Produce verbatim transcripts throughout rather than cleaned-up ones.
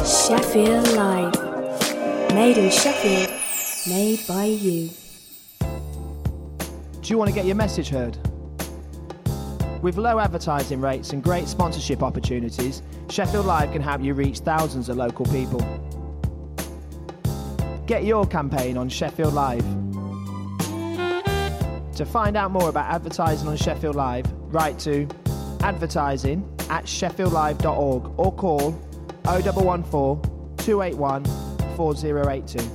Sheffield Live. Made in Sheffield, made by you. Do you want to get your message heard? With low advertising rates and great sponsorship opportunities, Sheffield Live can help you reach thousands of local people. Get your campaign on Sheffield Live. To find out more about advertising on Sheffield Live, write to advertising at sheffield live dot org or call oh one one four, two eight one, four oh eight two.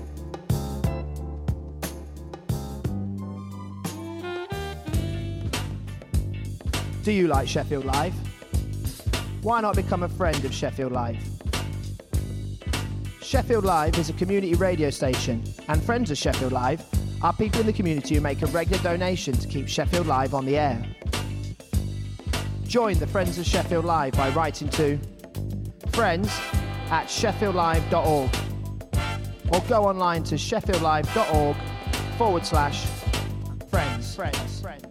Do you like Sheffield Live? Why not become a friend of Sheffield Live? Sheffield Live is a community radio station, and friends of Sheffield Live are people in the community who make a regular donation to keep Sheffield Live on the air. Join the Friends of Sheffield Live by writing to friends at sheffield live dot org or go online to sheffield live dot org forward slash friends. Friends. Friends.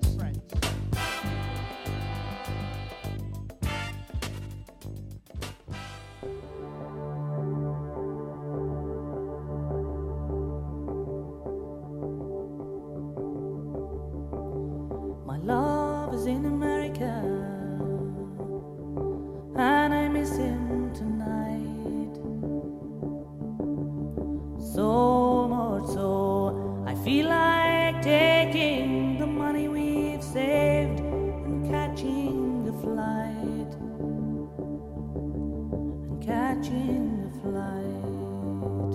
Love is in America, and I miss him tonight. So much so, I feel like taking the money we've saved and catching a flight, and catching a flight.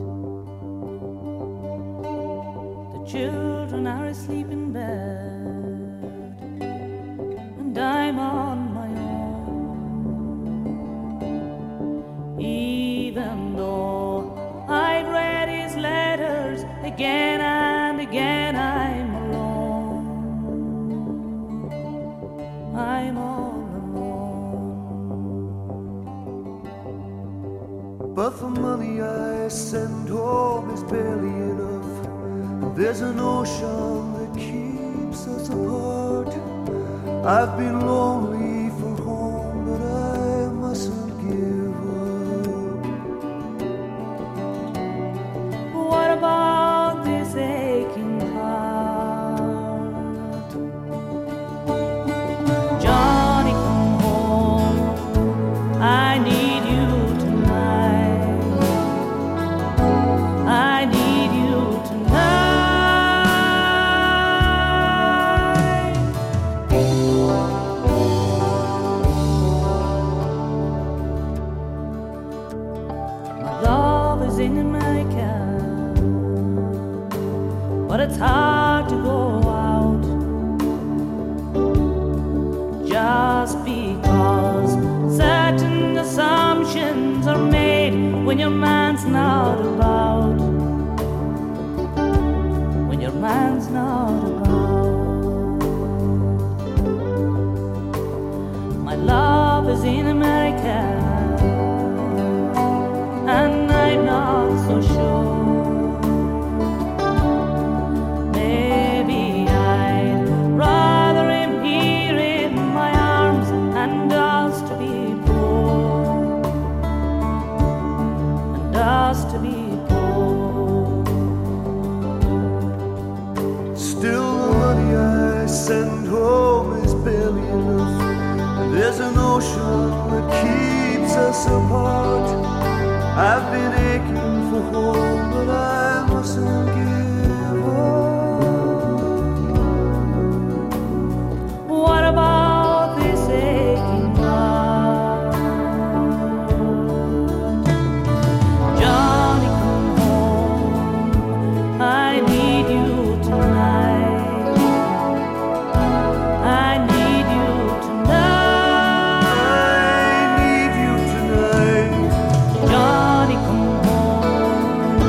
The children are asleep in bed, I'm on my own. Even though I've read his letters again and again, I'm alone. I'm all alone. But the money I send home is barely enough. There's an ocean that keeps us apart. I've been lonely for home, but I mustn't give up. What about this aching heart? Johnny, come home. I need you tonight. I need you tonight. In America, but it's hard to go out just because certain assumptions are made when your man's not about, when your man's not about. My love is in America, and I'm not so sure. Maybe I'd rather him here in my arms and us to be poor, and us to be poor. Still the money I send home is barely enough. There's an ocean that keeps us apart. I've been aching for home, but I mustn't give up. What about this aching heart? Johnny, come home. I need you tonight. I need you tonight. I need you tonight. Johnny, come home.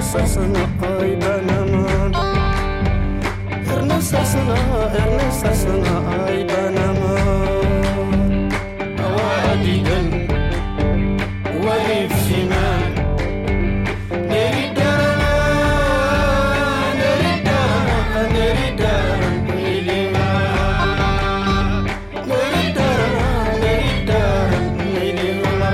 sarsana ay banaman Erna sarsana erna sarsana ay banaman Awadidan wali fiman Neridana neridana neridana ilima Neridana neridana ilima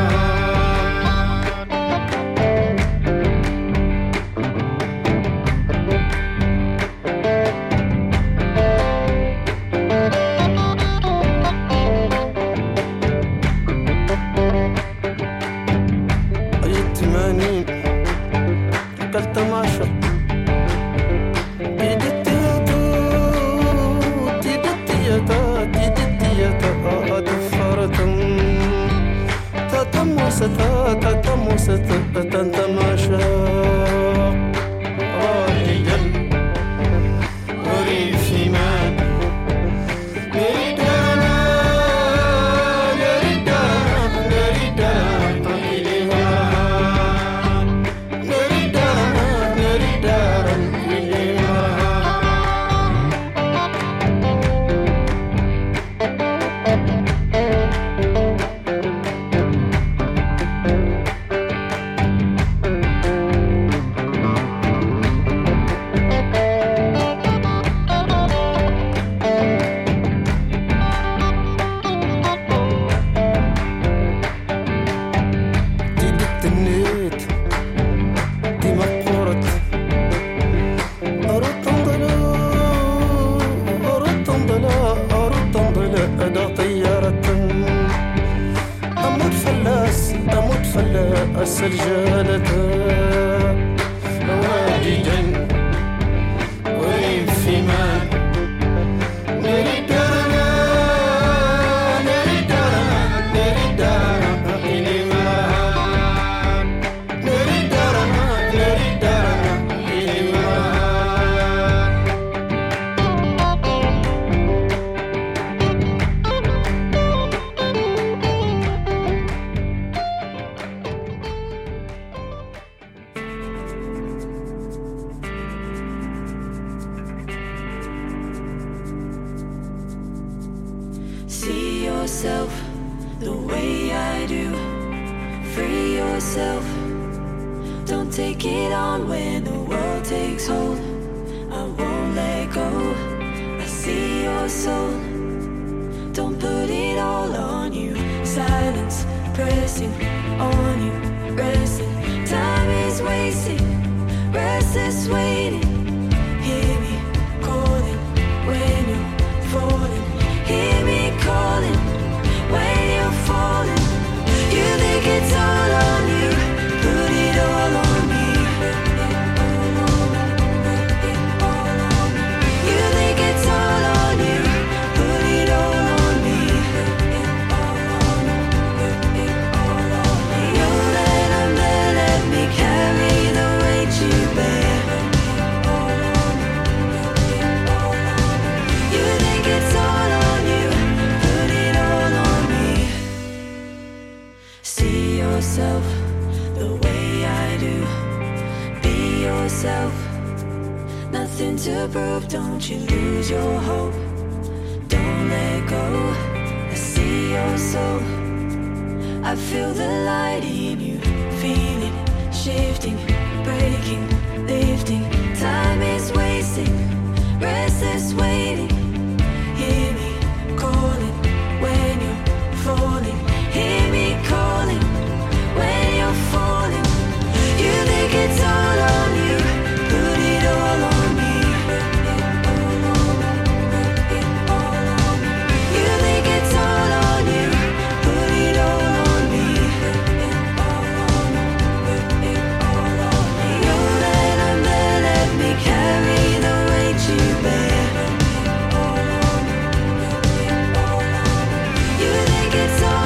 It's all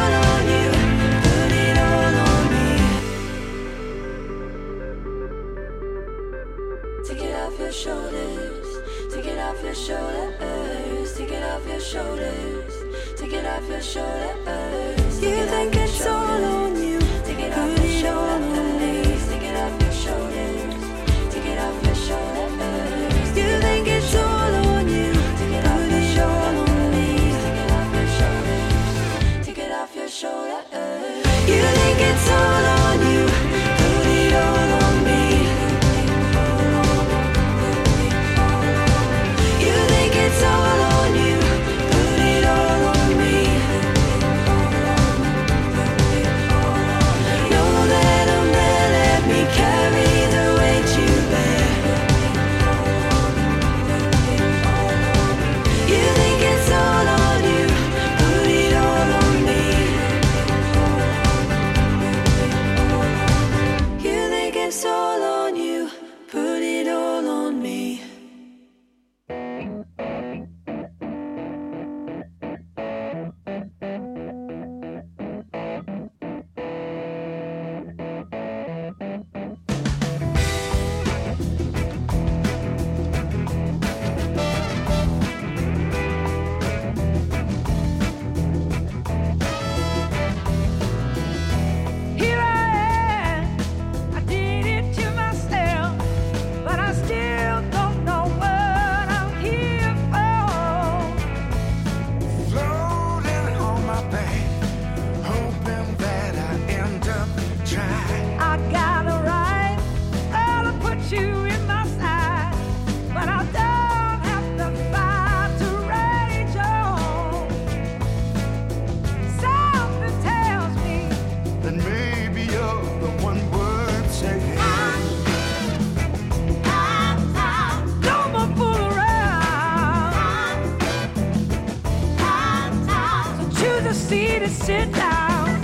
sit down.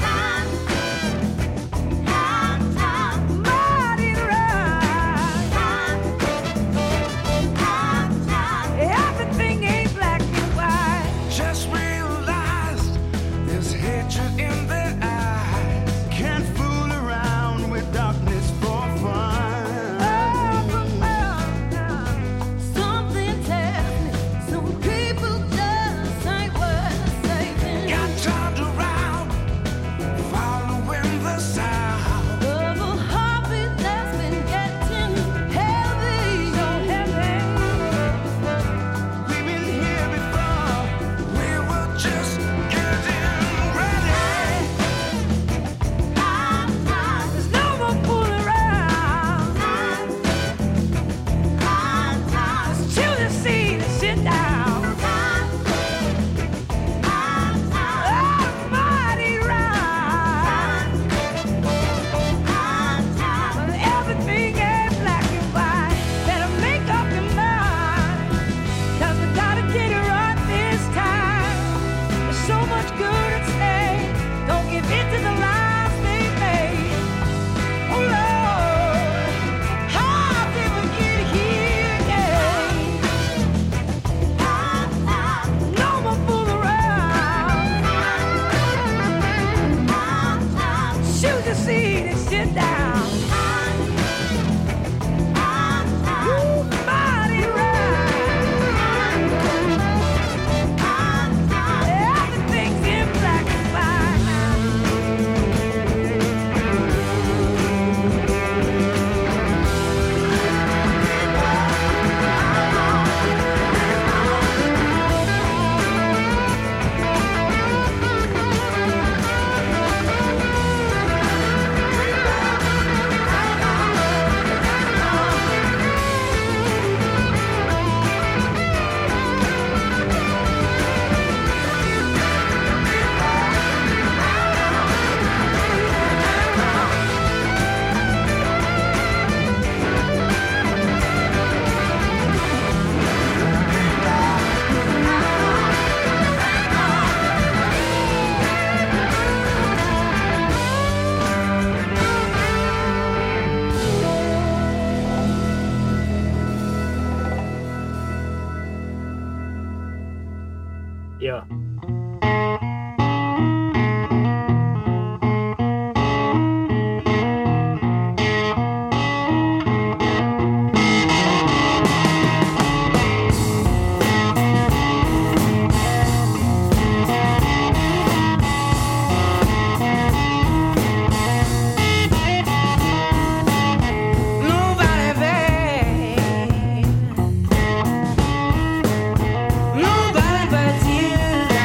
Mighty right. Everything ain't black and white. Just realized there's hatred in their eyes. Can't fool around with darkness for fun. Something tells me some people just ain't worth saving. Got turned around, following the sound. Of a heartbeat that's been getting heavy, so heavy. We've been here before, we were just getting ready. There's no more fooling around. Just chew the seed and sit down. Almighty right. But everything ain't black and white. Better make up your mind. 'Cause we gotta get it right this time. There's so much good at stake. Don't give in to the lies they made. Oh Lord, how did we get here again? No more fool around. Choose your seat and sit down. Ooh, mighty right. Everything's in black and white now. Yeah. Nobody there. Nobody but you.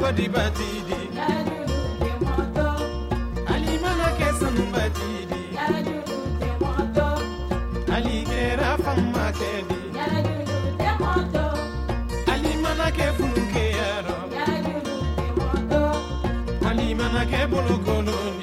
wadi batidi Ali mana ke sanu batidi Ali kera famma kedi Ali mana ke funke yaro Ali mana ke bolo koloni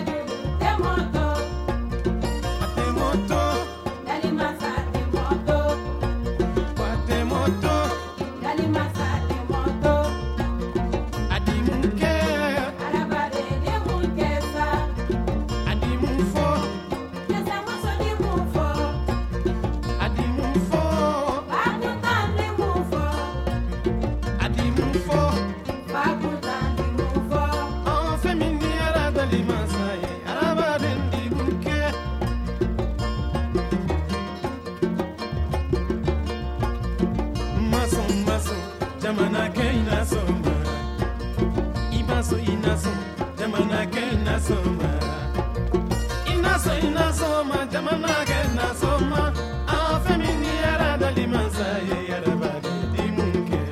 Inaso inaso ma jamana ke naso ma afemini ara dali mansaye yara badi dimunke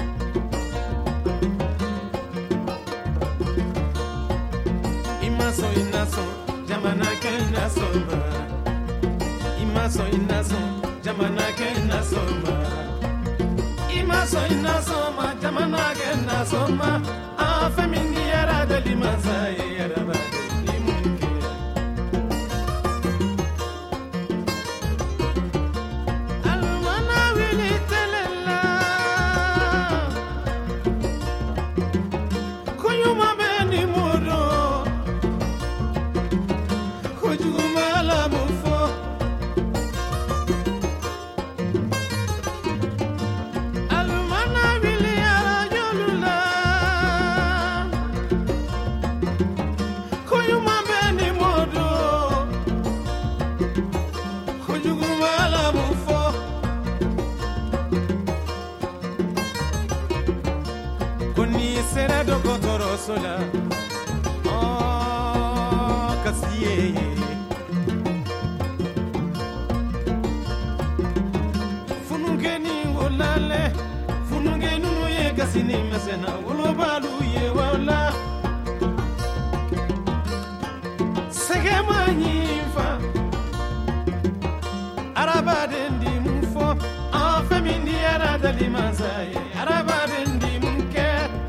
Imaso inaso jamana ke naso ma Imaso inaso jamana ke naso ma Imaso inaso ma jamana ke naso ma afemini ara dali mansaye yara badi Sola, oh, Cassier. Funungeni wolale, funungeni nuye kasini mesena, wolobalu ye wala. Segema nyifa, arabadendi mufo, afemindi aradali mazaye, arabadendi munke.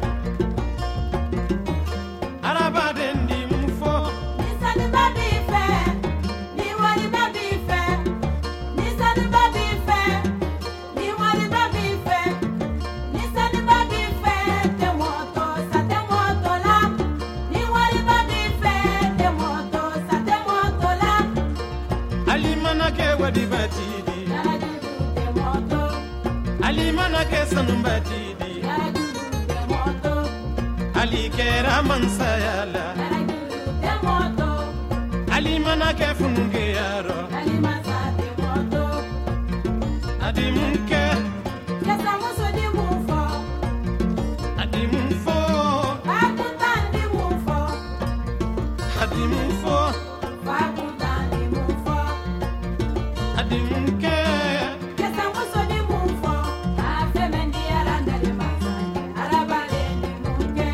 Arabadendi mufo Nisani babi fe Ni wali babi fe Nisani babi fe Ni wali babi fe Nisani babi fe Te moto sa te moto la Ni wali babi fe Te moto sa te moto la Alimana ke wadi batidi Yarajiru te moto Alimana ke sanu batidi Yarajiru te moto Ali kera mansayala te moto Ali mana ke funge yaro Ali masa te moto Adi munke Kesa muso di mufo Adi munfo Fakutan di mufo Adi munfo Fakutan di mufo Adi munke Kesa muso di mufo Afe mendi aranda di masanye Arabale di munke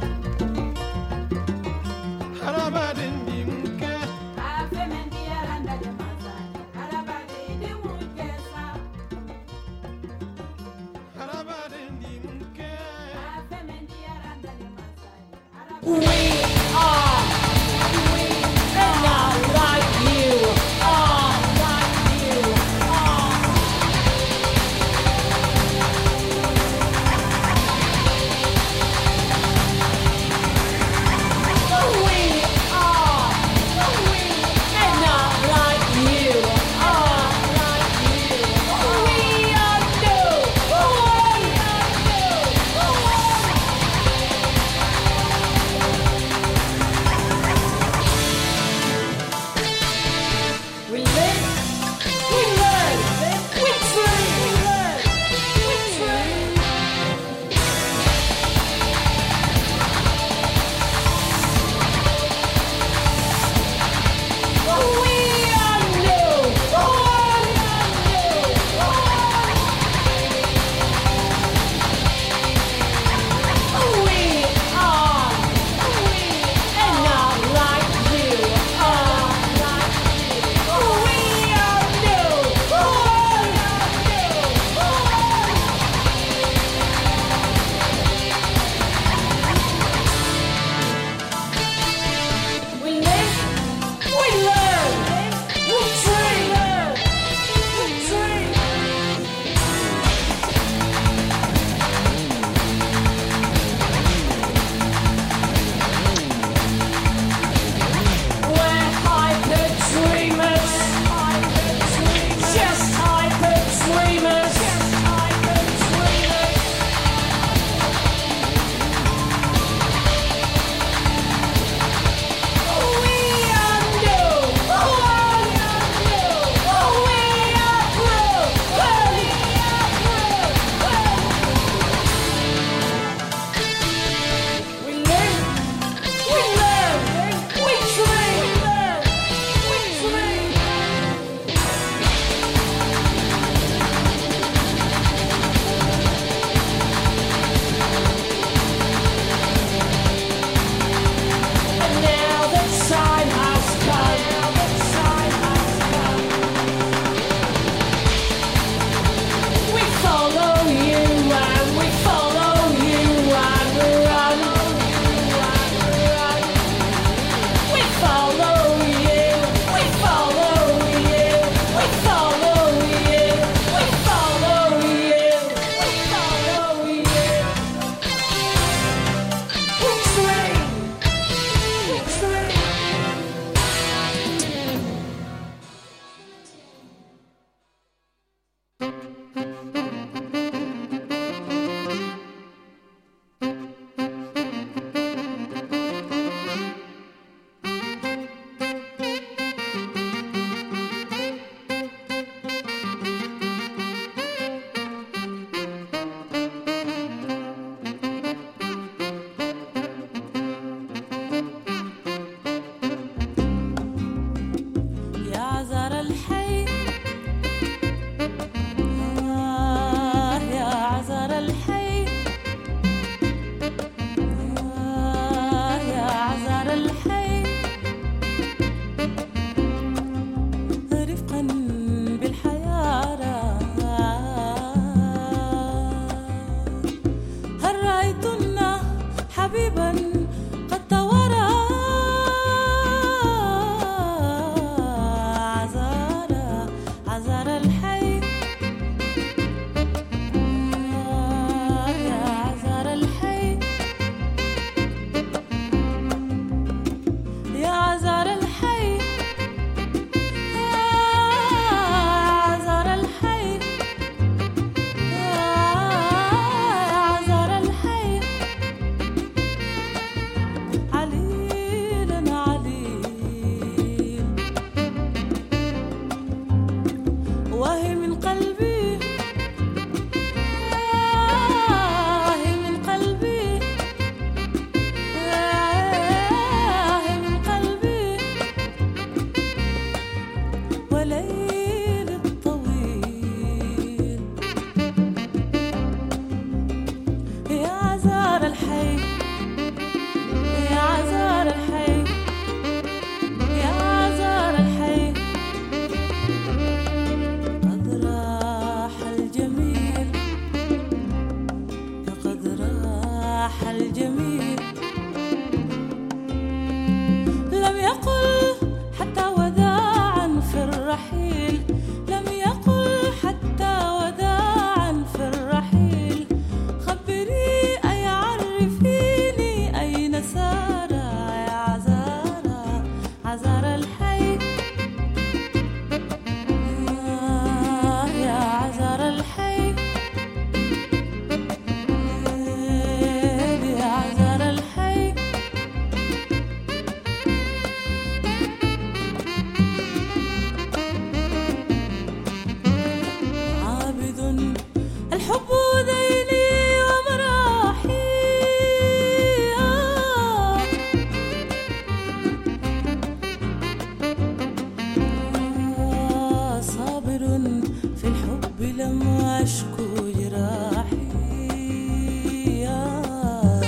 Arabadendi munke Afe mendi aranda di masanye Arabale di munke sa Arabadendi munke Afe mendi aranda di masanye We are, we are not like you, are like you, are. We are, we are not like you, are like you. We are new, we are new, we are new. راح الجميل لم يقل حتى وداعا في الرحيل لم يقل حتى وداعا في الرحيل خبري أي عرفيني أين سار يا عزارة عزارة الحي آه يا عزارة الحي يا عزارة الحي عابد الحب ديني ومراحي آه آه صابر في الحب لم أشكو جراحي آه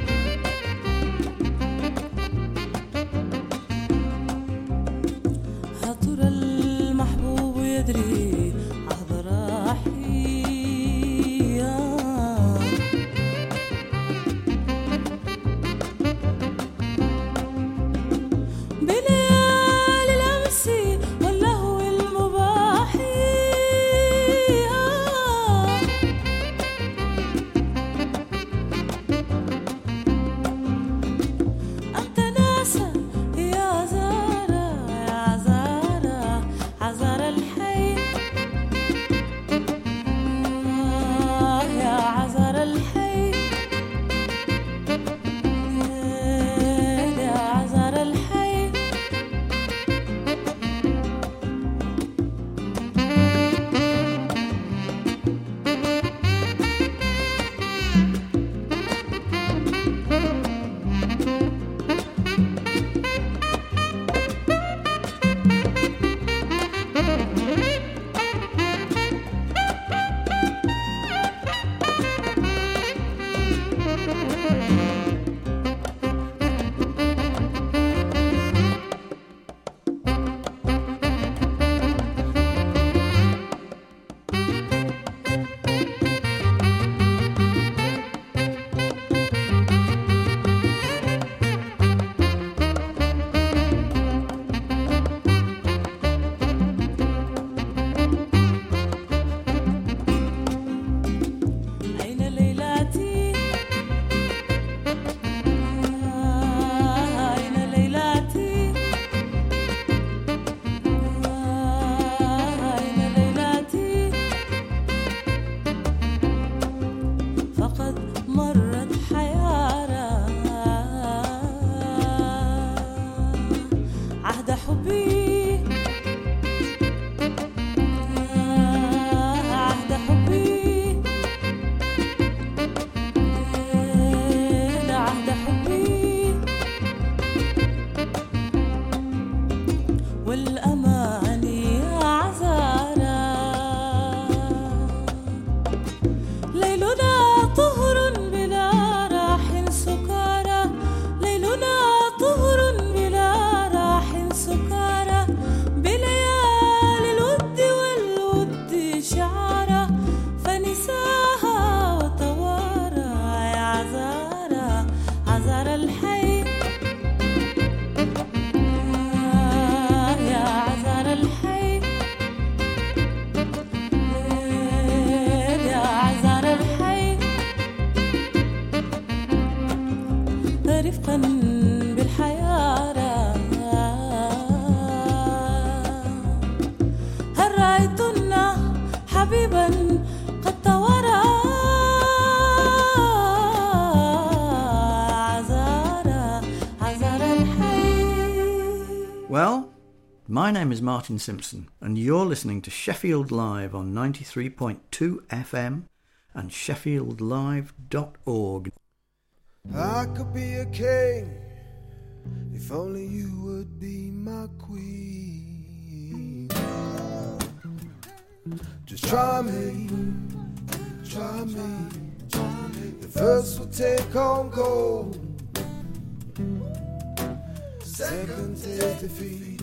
هطر المحبوب يدري عهد راحي آه بليالي الأمس واللهو المباح آه أنت ناسا يا زارة يا زارة عزارة الحي آه يا عزارة الحي يا عزارة الحي أين ليلاتي آه أين ليلاتي آه أين ليلاتي فقد مرت حيارى عهد حبي آه عهد حبي عهد حبي والأماني يا عزارة ليلنا طهر بلا راح سكارى ليلنا طهر بلا راح سكارى بليالي الود والود شعارة فنساها وتوارى يا عزارة عزارة الحي آه يا عزارة الحي يا عزارة الحي رفقا بالحيارى هل رأيتن حبيبا قد توارى عزارة عزارة الحي. Well, my name is Martin Simpson, and you're listening to Sheffield Live on ninety-three point two F M and sheffield live dot org. I could be a king if only you would be my queen. Just try me, try me. The first will take home gold, second take defeat.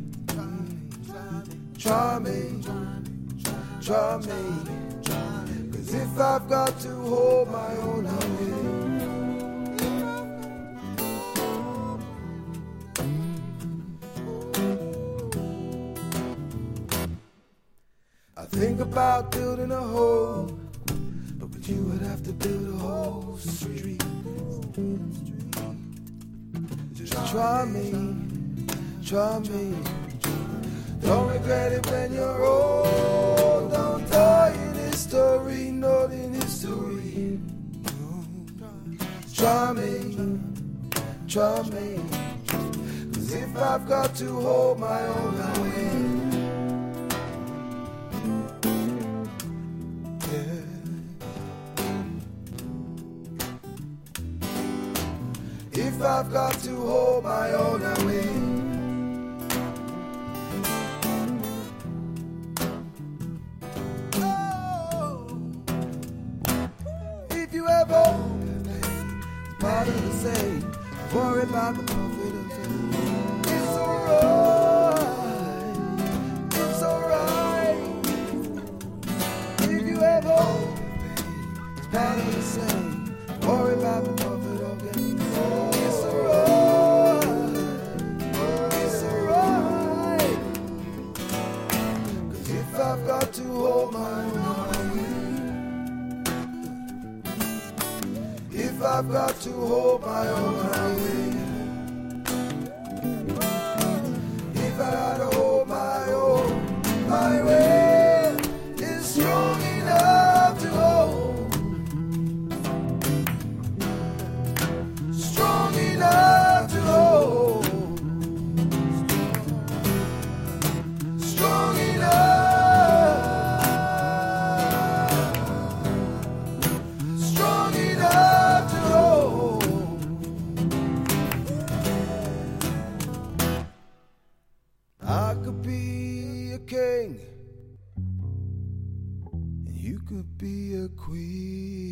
Try me, try me. Cause if I've got to hold my own, I will. think about building a home, but you would have to build a whole street. Just try me, try me. Don't regret it when you're old. Don't die in history, not in history. Try me, try me. Cause if I've got to hold my own hand, if I've got to hold my own away. Oh, if you ever part of the same, worry about the profit of fame. It's alright, it's alright. If you ever part of the same, worry about the profit of fame. It's alright, it's alright. Cause if I've got to hold my own, if I've got to hold my own way, if I got to hold my own, my way is strong enough to hold, strong enough to hold, strong enough, strong enough to hold. I could be a king, and you could be a queen.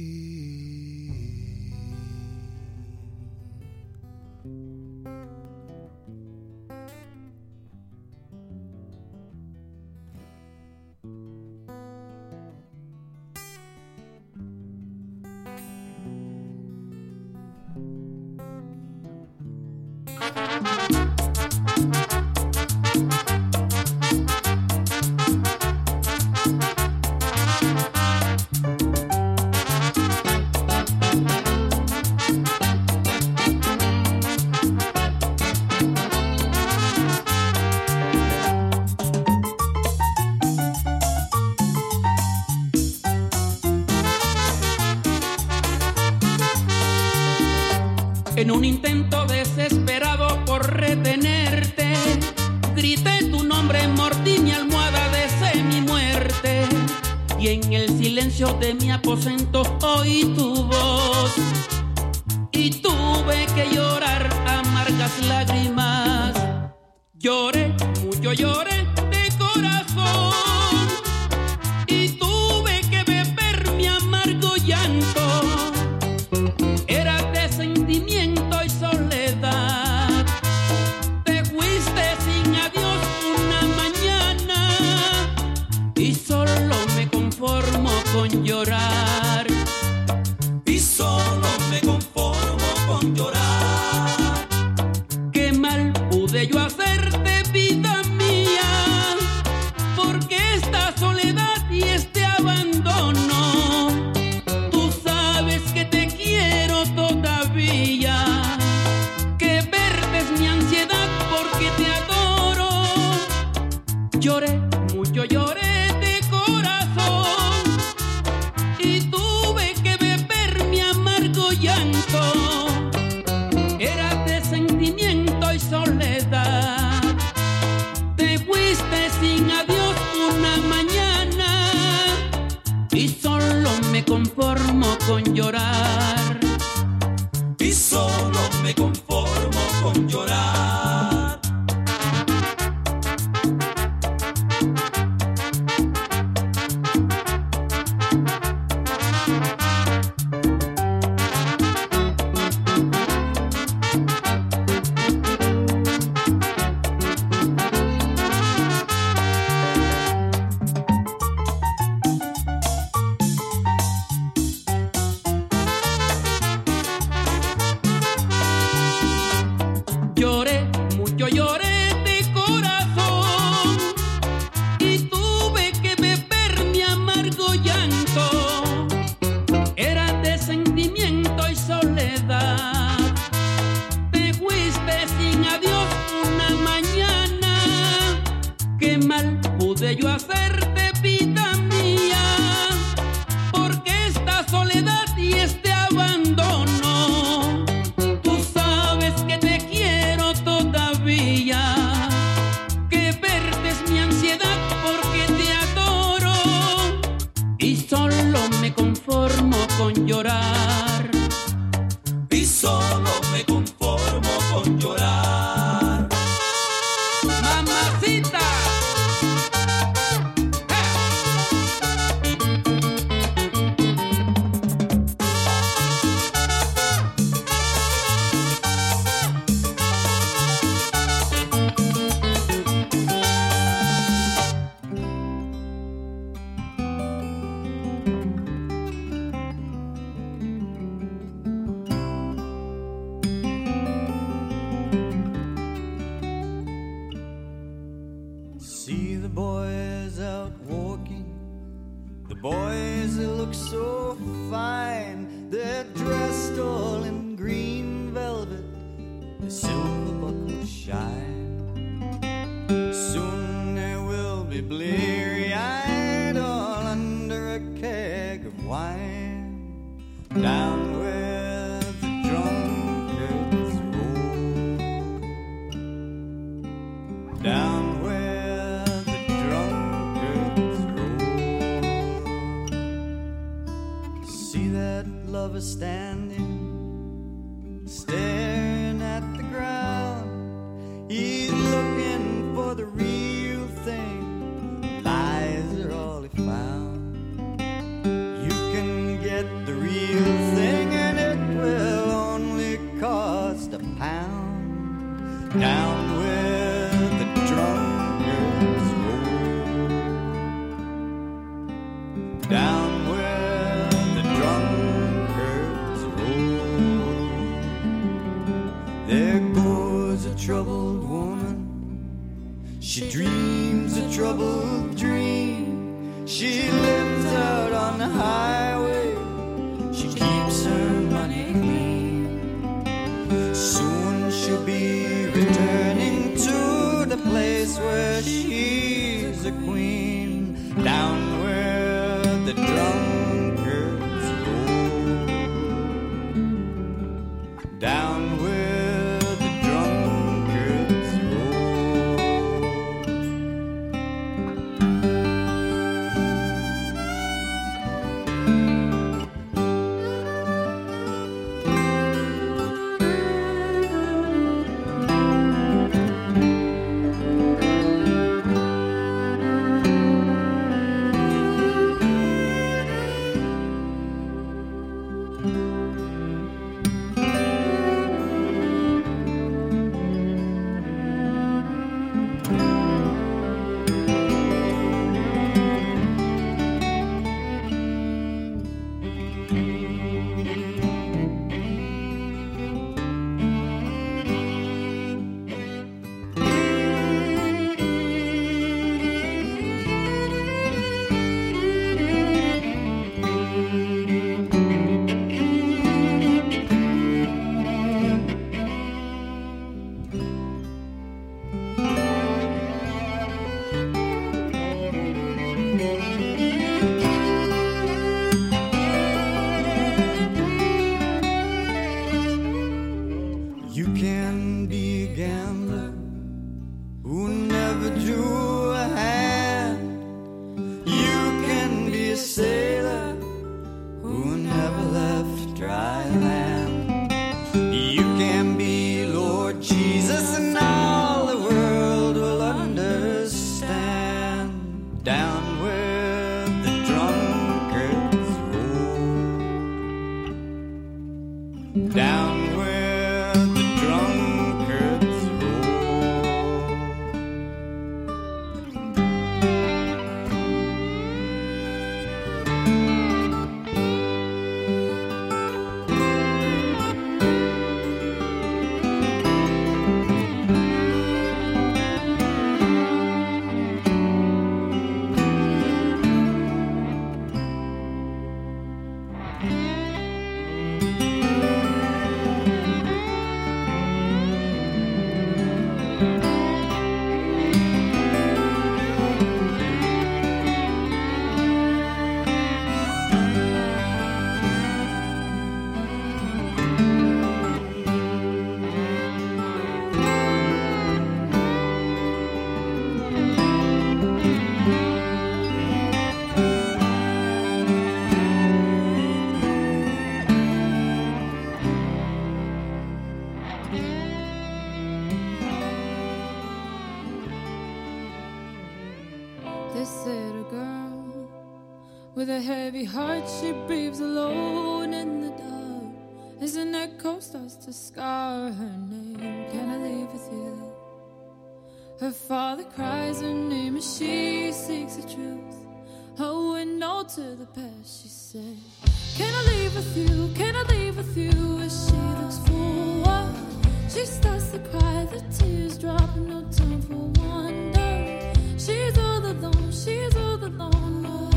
En un intento desesperado por retenerte, grité tu nombre, mordí mi almohada, deseé mi muerte. Y en el silencio de mi aposento oí tu voz, y tuve que llorar amargas lágrimas. Lloré, mucho lloré de corazón, y tuve que beber mi amargo llanto. Era de sentimiento y soledad. Te fuiste sin adiós una mañana, y solo me conformo con llorar. Y solo me conformo con llorar. Qué mal pude yo hacerte, vida mía, porque esta soledad y este abandono. Tú sabes que te quiero todavía, que verte es mi ansiedad porque te adoro. Lloré, mucho lloré de corazón, y tuve que beber mi amargo llanto. Era de sentimiento y soledad. Te fuiste sin adiós una mañana, y solo me conformo con llorar. Y solo me conformo con llorar. Lloré yo hacerte vida mía, porque esta soledad y este abandono, tú sabes que te quiero todavía, que verte es mi ansiedad porque te adoro y solo me conformo con llorar. Y solo me conformo con llorar. Mamacita. See the boys out walking, the boys that look so fine. They're dressed all in green velvet, the silver buckles shine. Soon they will be bleary-eyed, all under a keg of wine, down where the drunkards roll, down where the drunkards roll. See that lover standing, staring at the ground. He's looking for the real thing, lies are all he found. You can get the real thing and it will only cost a pound, down where the drunkards roll, down where the drunkards roll. There goes a troubled woman, she dreams a troubled dream. She lives out on the highway, she keeps her money clean. Soon she'll be returning to the place where she's a queen, down where the drunkards roll, down where the drunkards You can be a gambler who never drew a hand. You can be a sailor who never left dry land. You can be Lord Jesus and all the world will understand, down where the drunkards roll, down where This little girl with a heavy heart, she breathes alone in the dark. As an echo starts to scar her name, can I leave with you? Her father cries her name as she seeks the truth. A window to the past, she said. Can I leave with you? Can I leave with you? As she looks forward, she starts to cry. The tears drop, no time for wonder. She's all alone, she's all alone. No,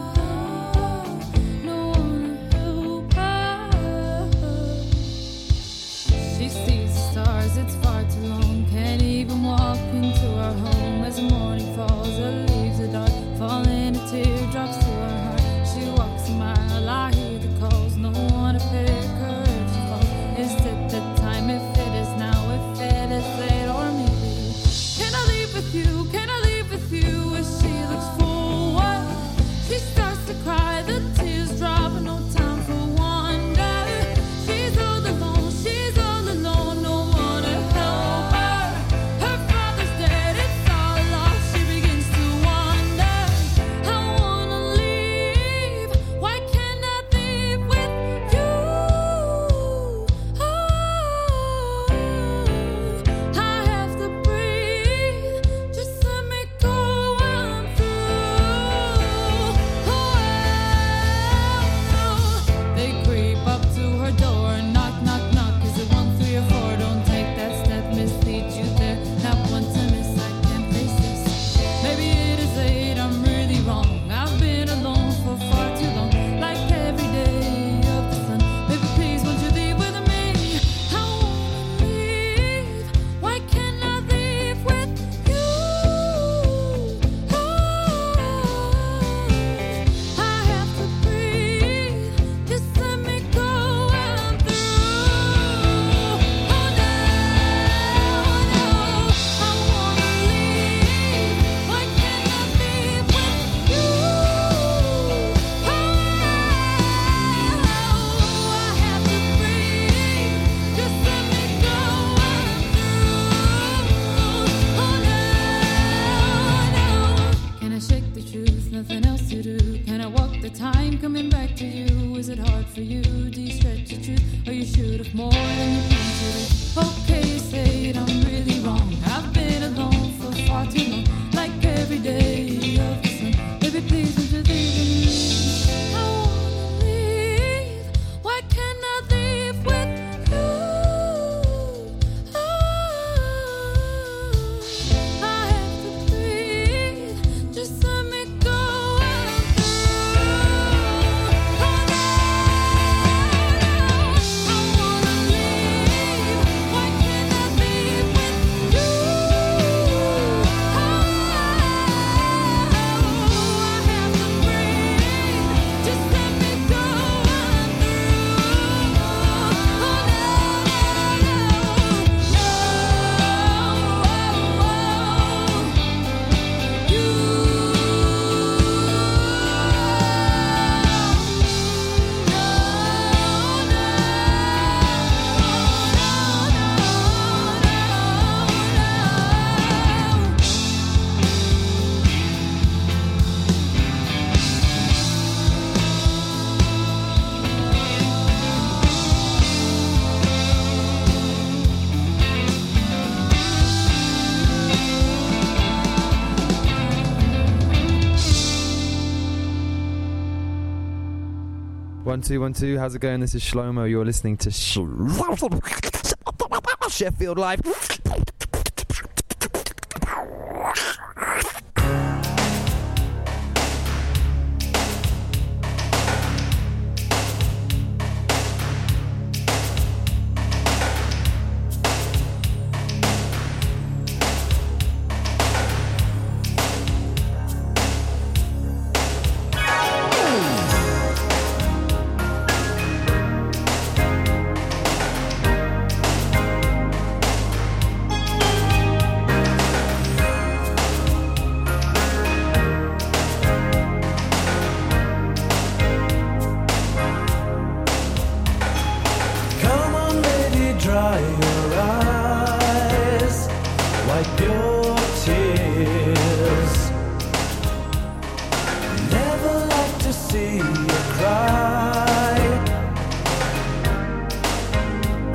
no one to help her. She sees the stars, it's far too long. Can't even walk into her home. As the morning falls, the leaves are dark, falling to teardrops to her heart. She walks a mile, I hear the calls. No one to pick her if she falls. Is it the time? If it is now, if it is late, or maybe. Can I leave with you? Can I leave with you? As she looks forward, she starts to cry. The tears drop, no time for wonder. She's all alone, she's all alone. No one to help her. Her father's dead, it's all lost. She begins to wonder. I wanna leave. Why can't I leave with you? Oh, I have to breathe. Just let me go. I'm through. Oh, they creep up to her door and knock, knock, knock. Is it one, three, or four? Don't take that step, mislead you there. Not one to miss, I can't face this. Maybe it is late, I'm really wrong. I've been alone for far too long. Like every day of the sun. Baby, please, won't you leave with me? I wanna leave. Why can't I leave with you? Oh, I have to breathe. Just let me go. I'm through. Oh, no, no. I wanna leave. Why can't I leave with you? Oh, I have to breathe. Just let me go. I'm through. Oh, no, no. Can I shake the truth? Nothing else to do. Can I walk the time coming back to you? Is it hard for you? Do you stretch the truth? Or you shoot up more than you can to do? Okay, you say it, I'm really wrong. I've been alone for far too long. Like every day of the sun. Baby, please, won't you leave with me? I wanna leave. Why can't I leave with you? Oh, I have to breathe. Just let me go. I'm through. Oh, no, I wanna leave. Why can't I leave with you? Oh, I have to breathe. Just let me go. I'm through. Oh, no, no, no, you. One, two, one, two. How's it going? This is Shlomo. You're listening to Sh- Sheffield Live.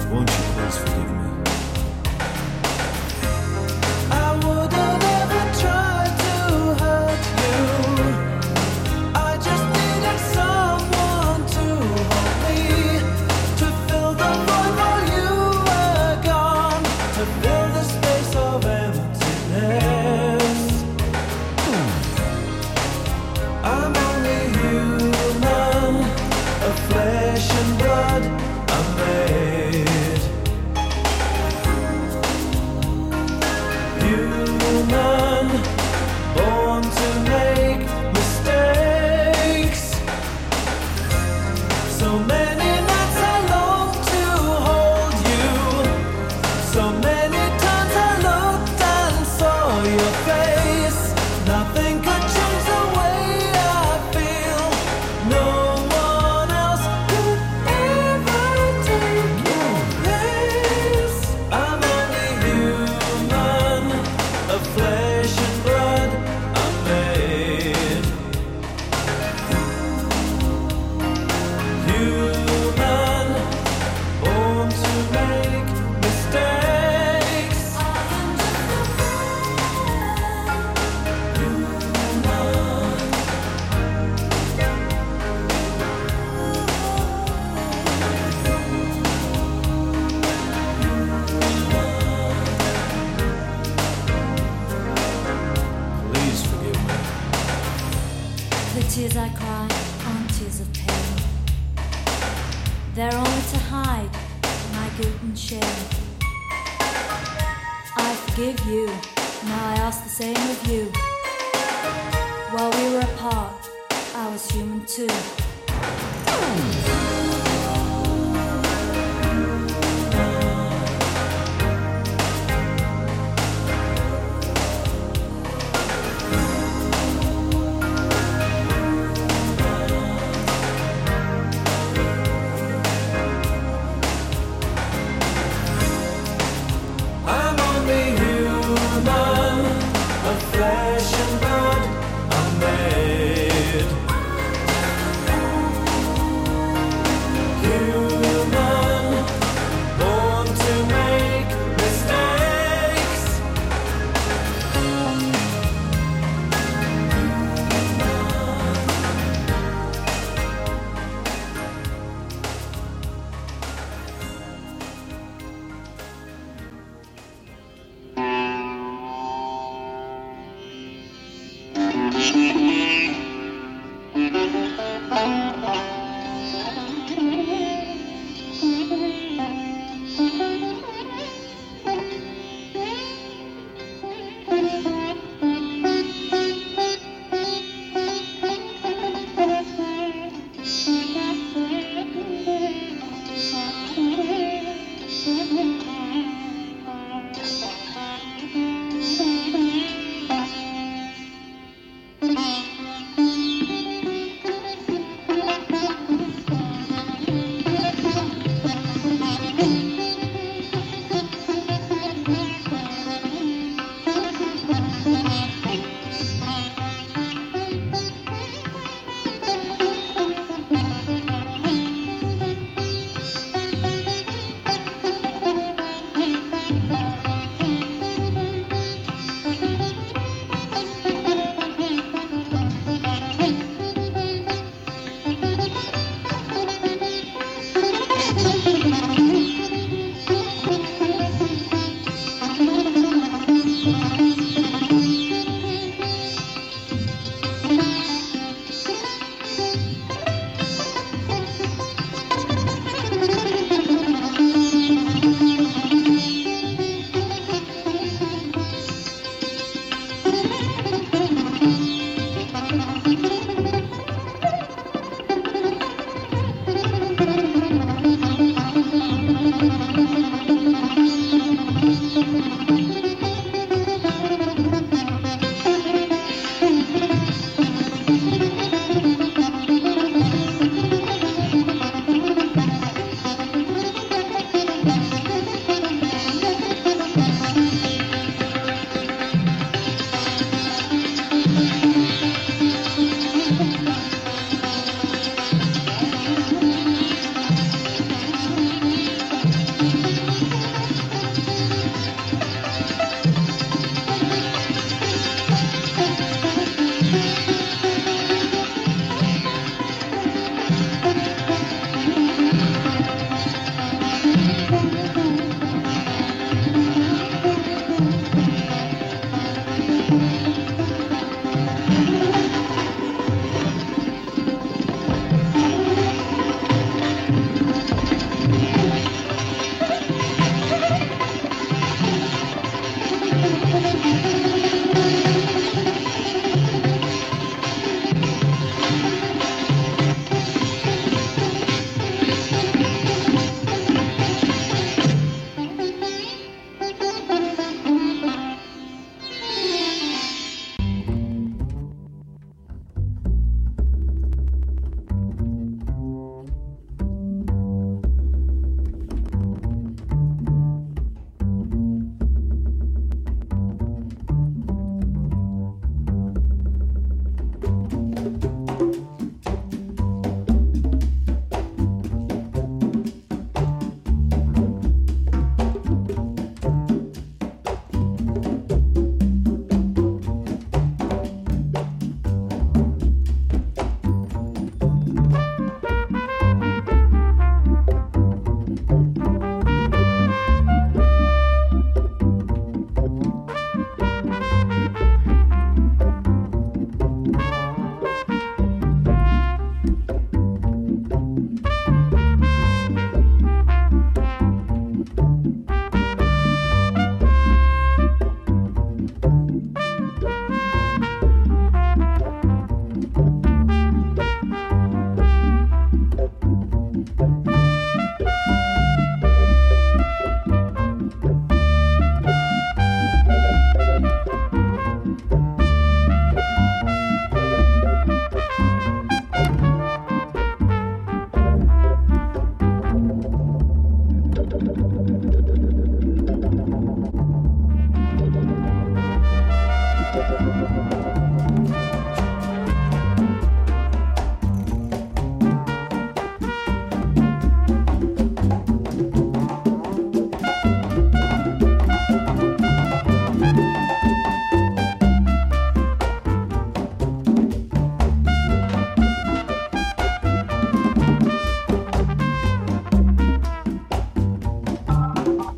Won't you please forgive me? I wouldn't ever try to hurt you. I just needed someone to hold me, to fill the void while you were gone, to fill the space of emptiness. I'm only human, of flesh and blood I'm made. Human, born to make mistakes. So many nights I long to hold you. So many times I looked and saw your face. Nothing could change the way I feel. No one else could ever take your place. I'm only human, of flesh and blood I'm made. Human, born to make mistakes. Please forgive me. The tears I cry aren't tears of pain. They're only to hide my guilt and shame. I forgive you, now I ask the same of you. While we were apart, I was human too. I'm only human, of flesh and blood I'm made. Human, born to make mistakes.